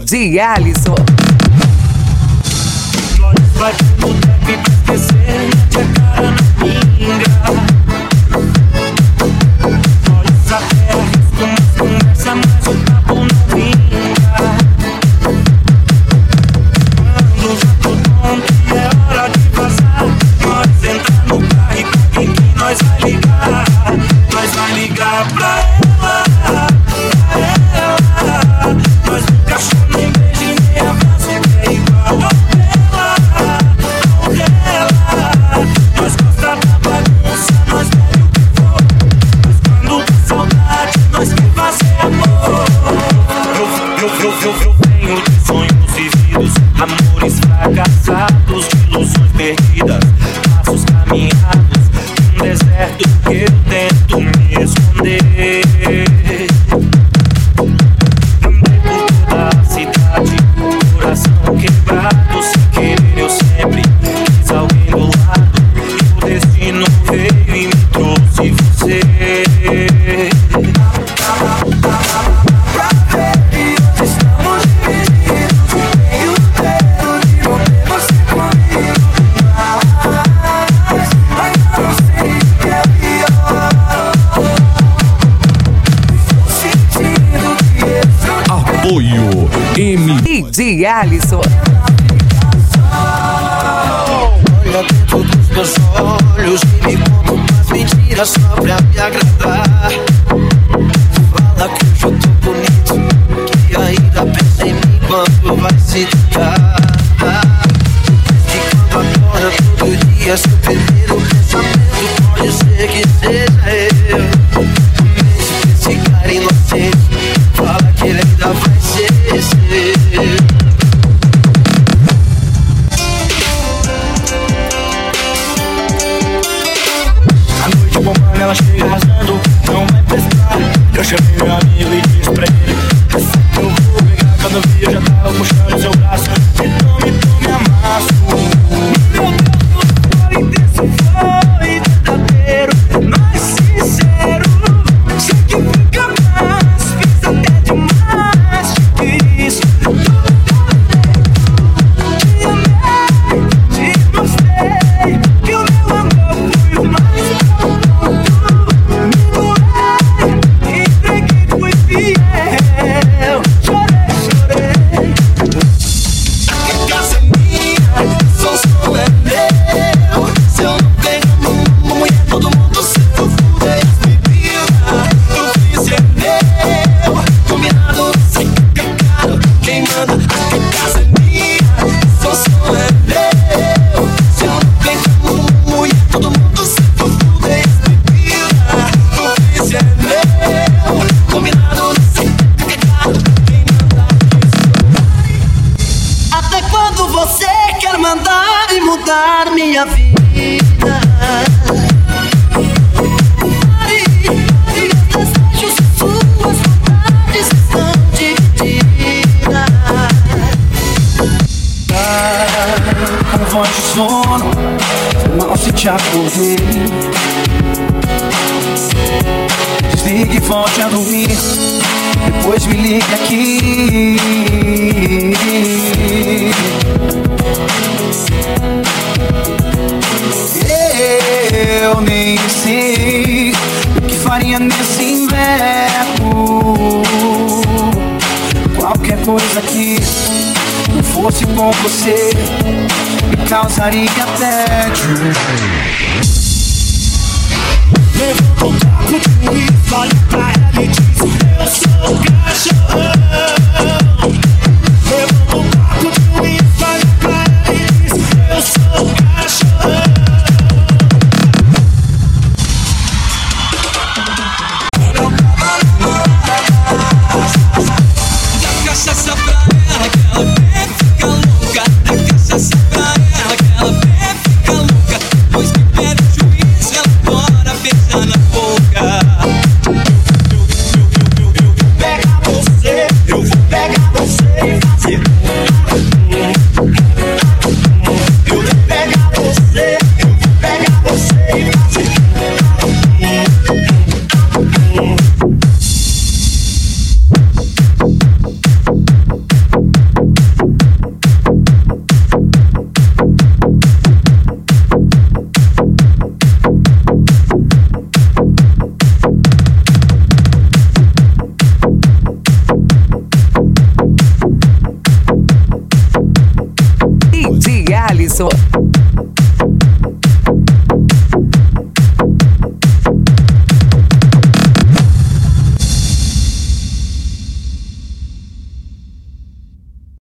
DJ Alisson. Vai pro boteco pra esquecer, mete a cara na pinga. Nós até arrisca umas conversa, mas o papo não vinga. Quando já tô tonto e é hora de vazar, nós entra no carro e com quem que nós vai ligar? Nós vai ligar pra ela, nós nunca achou nem beijo nem abraço que é igual a ela. Nós gosta da bagunça, nós bebe o que for, mas quando dá saudade, nós quer fazer amor. Eu venho de sonhos vividos, amores fracassados, de ilusões perdidas, passos caminhados, um deserto que eu tento me esconder. Andei por toda a cidade, coração quebrado, sem querer eu sempre quis alguém do lado, e o destino veio e me trouxe você. Pra ver que hoje estamos divididos, tenho medo de não ter você comigo, mas ainda não sei o que é pior. Estou sentindo que esse Apoio DJ Alisson. olha dentro dos meus olhos e me conta umas mentiras só pra me agradar. Fala que hoje eu tô bonito, que ainda pensa em mim quando vai se tocar. Que quando acorda todo dia, seu primeiro pensamento pode ser que seja eu. Esse cara inocente fala que ele ainda vai ser seu. A noite bombando, ela chega arrasando, não vai prestar. Eu chamei meu amigo e disse pra ele: essa que eu vou pegar. Quando eu vi, eu já tava puxando seu braço. Me amasso. Meu Deus, foi intenso, foi verdadeiro, mas sincero. Sei que fica mais, fiz até demais. Te quis, te amei, te mostrei que o meu amor foi o mais profundo. Me doei, entreguei, fui fiel. Chorei. A casa é minha, só é meu. Se eu não tenho mulher, todo mundo se fudei. Eu fiz é meu, combinado sem pecado. Quem manda a casa é minha, só é meu. Se eu não tenho mulher, todo mundo se fudei. Eu fiz é meu, combinado sem pecado. Quem manda isso? Até quando você quer mandar e mudar minha vida? Meus desejos e suas vontades estão divididas. Com voz de sono, mal se te acordei. Desligue e volte a dormir, depois me ligue aqui. Eu nem sei o que faria nesse inverno. Qualquer coisa que não fosse com você me causaria tédio. Levanta um taco de uísque, olha pra ela e diz: eu sou o cachorro. Levanta um taco de uísque, olha pra ela e diz: eu sou o cachorro. Dá cachaça pra ela que ela bebe e fica louca. Dá cachaça pra ela que ela bebe e fica louca. Pois que perde o juízo, ela bora beijar na boca. Eu vou pegar você, eu vou pegar Alisson.